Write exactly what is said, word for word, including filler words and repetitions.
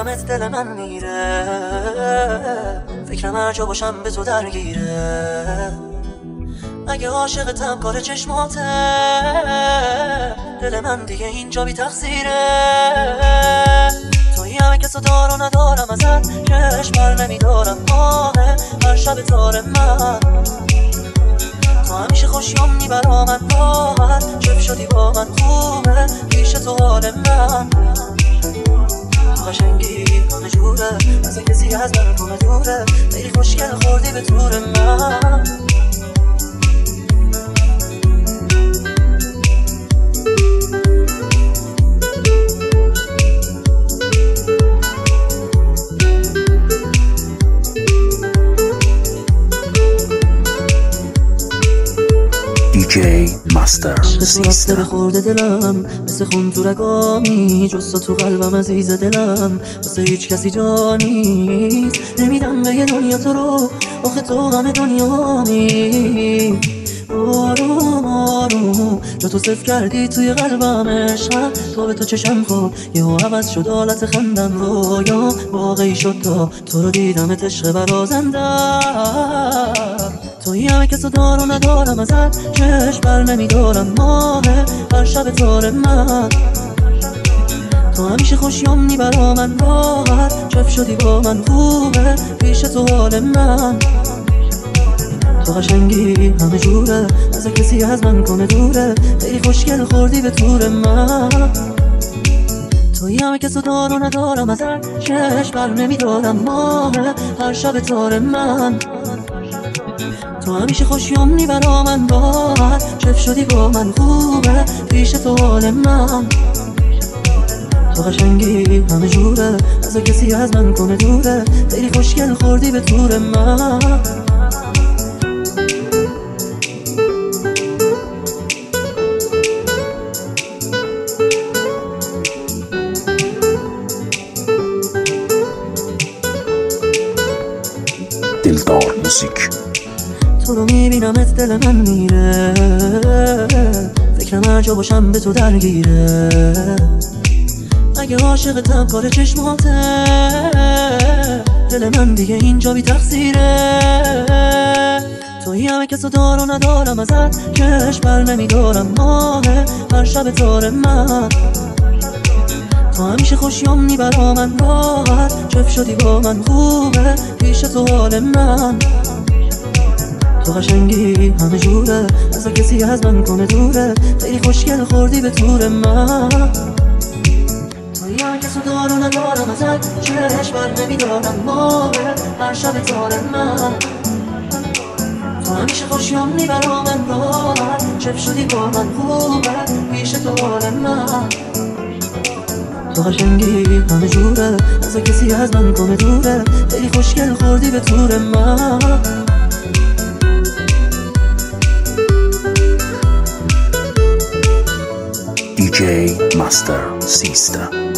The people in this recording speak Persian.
میبینمت دل من میره، فکرم هر جا باشم به تو درگیره. اگه عاشقتم کار چشماته، دل من دیگه اینجا بی تقصیره. تویی همه کسو دار و ندارم ازت، چشم بر نمیدارم ماه هر شب تار من. تو همیشه خوشیام برا من راحت، چپ شدی با من خوبه پیش تو حال من. تو قشنگی همه جوره، از کسی از من تو دوره، خیلی خوشگل خوردی به تور من. دی جی مستر سیستم. خورده دلم مثل خون تو رگامی، جز تو قلبم عزیز دلم واسه هیچ کسی جا نیست. نمیدم به یه دنیا تو رو، آخه تو همه دنیامی. آروم آروم جا تو صف کردی توی قلبم عشقم، تو به تو چشم خود یهو عوض شد حالت خندم، رویا واقعی شد تا تو رو دیدمت عشق برازندم. تویی همه کسو دار و ندارم ازت، چشم بر نمیدارم ماه هر شب تار من. تو همیشه خوشیام برا من راحت، چپ شدی با من خوبه پیش تو حال من. تو قشنگی همه جوره، از کسی از من کنه دوره، خیلی خوشگل خوردی به تور من. تویی همه کسو دار و ندارم ازت، چشم بر نمیدارم ماه هر شب تار من. تو همیشه خوشیام برا من راحت، چپ شدی با من خوبه پیش تو حال من. تو قشنگی همه جوره، از کسی از من کنه دوره، خیلی خوشگل خوردی به تور من. دلدار موزیک. تو رو میبینمت دل من میره، فکرم هر جا باشم به تو درگیره. اگه عاشقتم کار چشماته، دل من دیگه اینجا بی تقصیره. تویی همه کسو دار و ندارم ازت، چشم بر نمیدارم ماه هر شب تار من. تو همیشه خوشیام برا من راحت، چپ شدی با من خوبه پیش تو حال من. تو قشنگی همه جوره، از کسی از من کنه دوره، خیلی خوشگل خوردی به تور من. تویی همه کسو دار و ندارم ازت، چشم بر نمیدارم ماه هر شب تار من. تو همیشه خوشیام برا من راحت، چپ شدی با من خوبه پیش تو حال من. تو قشنگی همه جوره، از کسی از من کنه دوره، خیلی خوشگل خوردی به تور من. دی جی مستر سیستم.